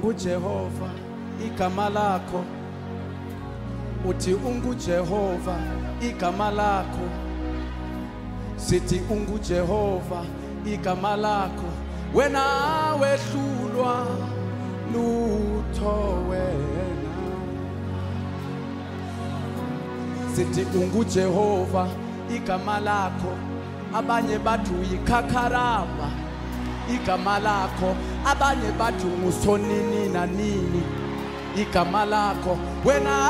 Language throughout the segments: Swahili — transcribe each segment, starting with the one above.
Jehova igama lakho, uthi unguJehova igama lakho, sithi unguJehova igama lakho, wena wehlulwa lutho wena, sithi unguJehova igama lakho, abanye bathi uyikhakaraba igama lakho, abanye bathi ngusonini nanini igama lakho, wena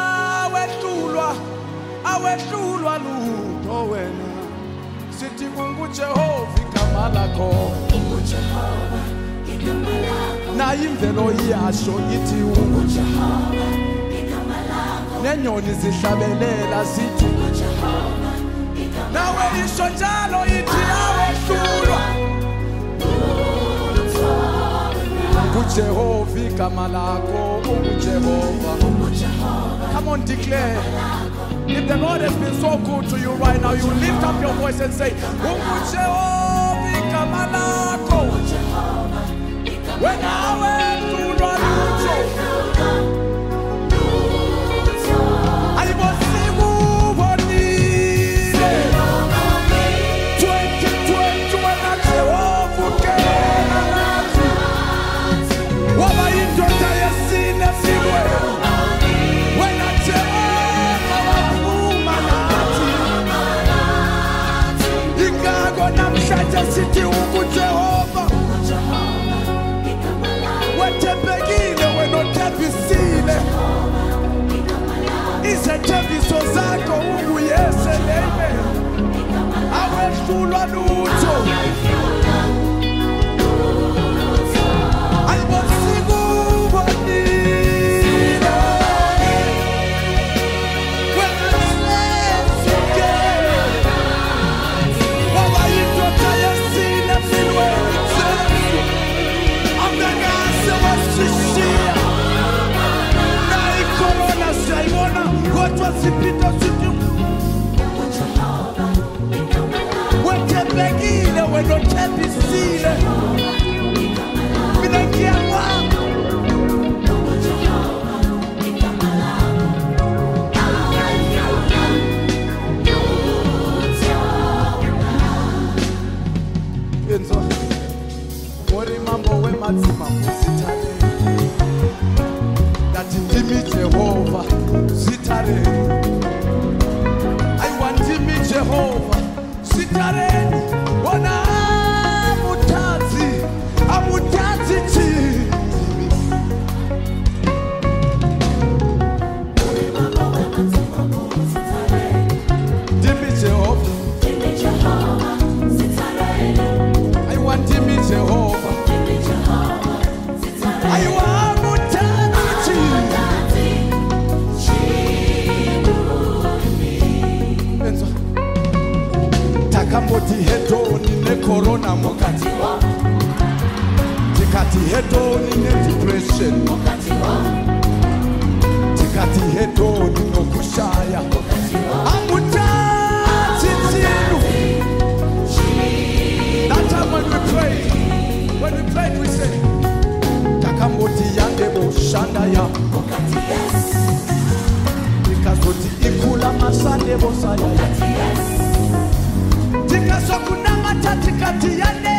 awehlulwa lutho wena, sithi unguJehova igama lakho, unguJehova igama lakho, nayo imvelo iyasho ithi unguJehova igama lakho, nenyoni zihlabelela zithi unguJehova igama, nawe isho njalo ithi awehlulwa unguJehova igama lakho, unguJehova. Come on, declare. If the Lord has been so good to you right now, you lift up your voice and say, unguJehova igama lakho, wena wehlulwa lutho, ayibosibubonile 2020 wena Jehova ugena nathi, waba yindoda yesine empilweni, wena Jehova wavuma nathi, ingakho namhlanje sithi unguJehova, wethembekile wena othembisile, izethembiso zakho unguyeselele, awehlulwa lutho, ayibosibubonile wena Jehova, waba yindoda yesine empilweni, amangase wasishiya, na icorona siyayibona kodwa siphinda sithi wethembekile wena othembisile, mina ngiyakwazi yenzo ori mambo wematsima usithale, ndathi ndimi Jehova sithareni, ayiwa ndimi Jehova sithareni, wona amuthathi chini, ndimi Jehova, ayiwa ndimi Jehova, ayiwa amuthathi yenzo takamboti hedoni necorona mukati, tikati hedoni nedepression, tikati hedoni nokushaya, amuthathi chinu. That time when we prayed we said takamboti yande boshanda ya tikazoti ikula masande bosaya ya tikazokuna matati kati yande